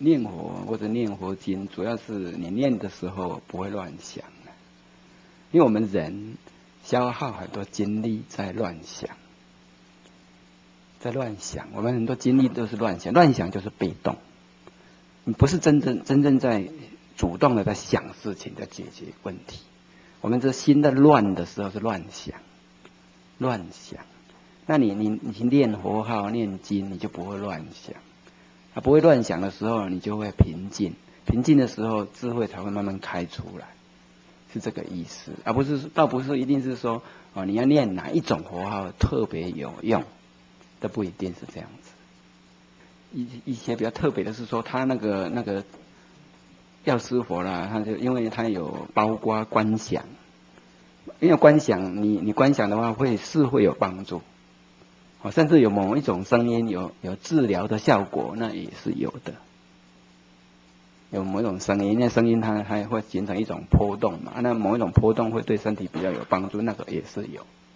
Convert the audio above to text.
念佛或者念佛经，主要是你念的时候不会乱想，因为我们人消耗很多精力在乱想，我们很多精力都是乱想，乱想就是被动，你不是真正在主动的在想事情，在解决问题。我们这心在乱的时候是乱想。那你念佛号念经，你就不会乱想。不会乱想的时候，你就会平静。平静的时候，智慧才会慢慢开出来，是这个意思。倒不是一定是说你要念哪一种佛号特别有用，都不一定是这样子。一些比较特别的是说，他那个药师佛啦，他就因为他有包括观想。因为观想，你观想的话会有帮助，甚至有某一种声音有治疗的效果，那也是有的。有某一种声音，那声音它会形成一种波动嘛，那某一种波动会对身体比较有帮助，那个也是有。